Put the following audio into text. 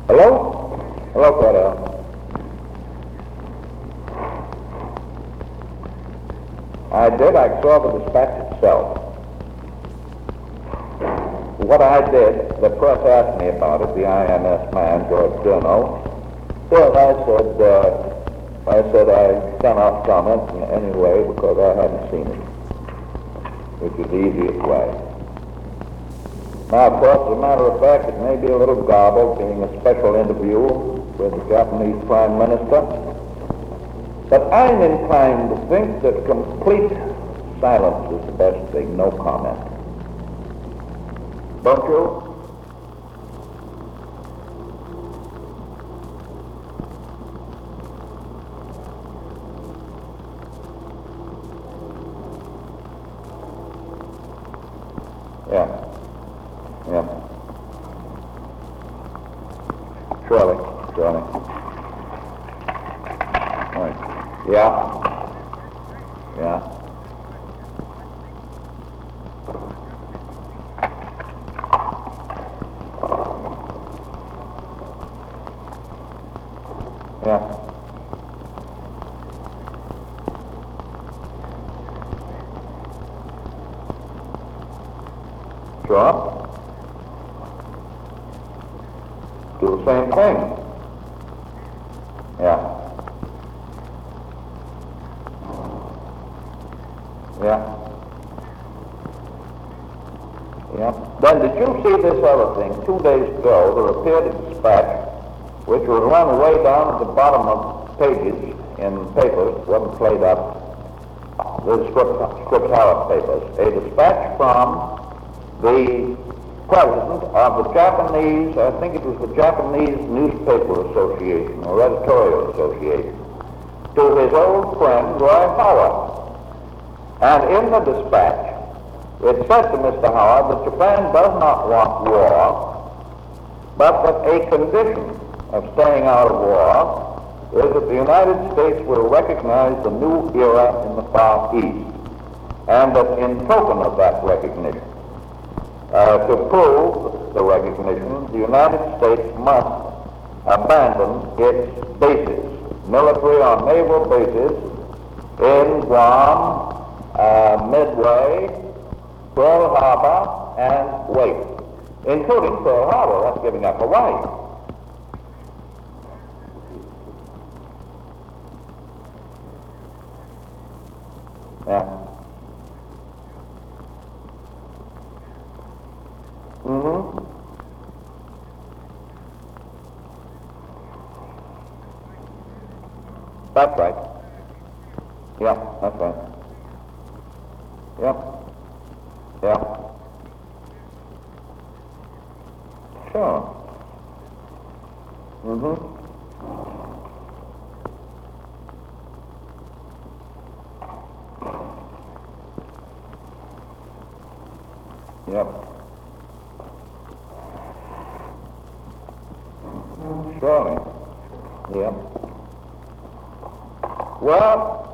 Hello? Hello, Cordell. I did. I saw the dispatch itself. What I did, the press asked me about it, the INS man, George Durno. So I said I cannot comment in any way because I hadn't seen it, which is the easiest way. Now, of course, as a matter of fact, it may be a little garbled, being a special interview with the Japanese Prime Minister, but I'm inclined to think that complete silence is the best thing, no comment. Don't you? Yeah. Surely. Right. Yeah. Yeah. Sure. Do the same thing. Yeah. Then did you see this other thing? 2 days ago, there appeared a dispatch which was run way down at the bottom of pages in papers, wasn't played up, the Scripps Harris papers, a dispatch from the president of the Japanese, I think it was the Japanese Newspaper Association or Editorial Association, to his old friend Roy Howard. And in the dispatch, it said to Mr. Howard that Japan does not want war, but that a condition of staying out of war is that the United States will recognize the new era in the Far East, and that in token of that recognition, to prove the recognition, the United States must abandon its bases, military or naval bases, in Guam, Midway, Pearl Harbor, and Wake, including Pearl Harbor. That's giving up Hawaii. Yeah. That's right. Yeah, that's right. Yeah. Sure. Yep. Surely. Yep. Well,